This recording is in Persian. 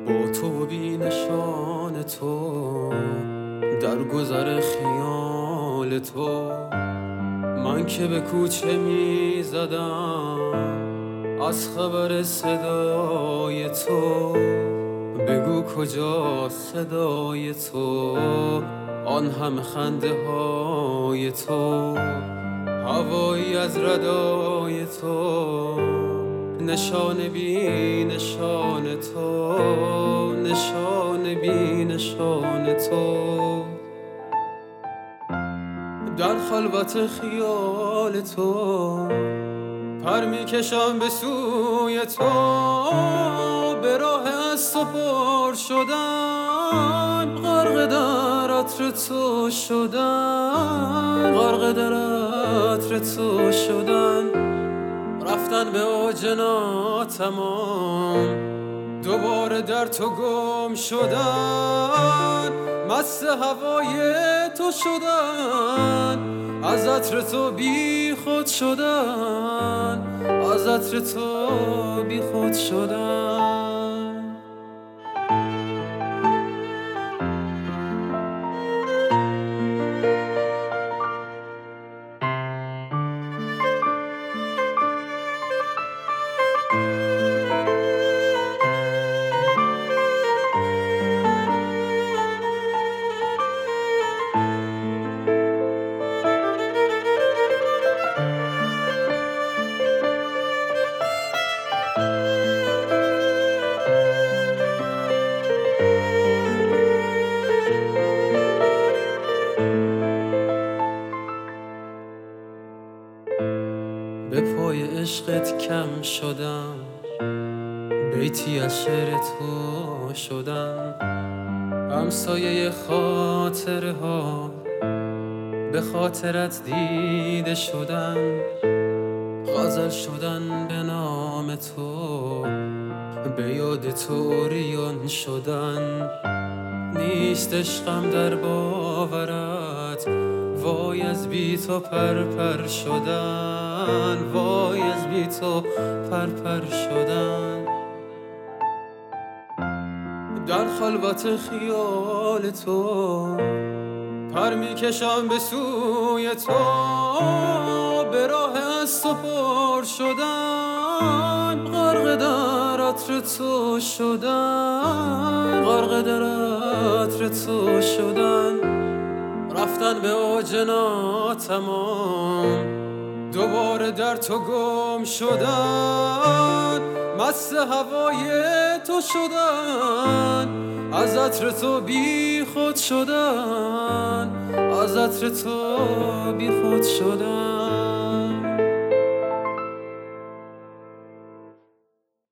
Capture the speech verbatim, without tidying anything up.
با تو و بی نشان تو در گذر خیال تو، من که به کوچه می زدم از خبر صدای تو. بگو کجا صدای تو، آن همه خنده های تو، هوایی از ردای تو، نشان بی نشان تو، نشان بی نشان تو. در خلوت خیال تو پر میکشم به سوی تو، به راه از تو پر شدن، غرق در عطر تو شدن، غرق در عطر تو شدن، رفتن به اوج ناتمام، دوباره در تو گم شدن، مست هوای تو شدن، از عطر تو بی خود شدن، از عطر تو بی خود شدن. به پای عشقت کم شدم، بیتی از شعر تو شدم، همسایه خاطره ها به خاطرت دیده شدن، غزل شدن به نام تو، به یاد تو ریان شدن، نیست عشقم در باورت، وای از بی تو پر پر شدن، وای از بی تو پر پر شدن. در خلوت خیال تو پر میکشم به سوی تو، به راه از تو پر شدن، غرق در عطر تو شدن، غرق در عطر تو شدن، رفتن به اوج ناتمام، دوباره در تو گم شدن، مست هوای تو شدن، از عطر تو بی خود شدن، از عطر تو بی خود شدن.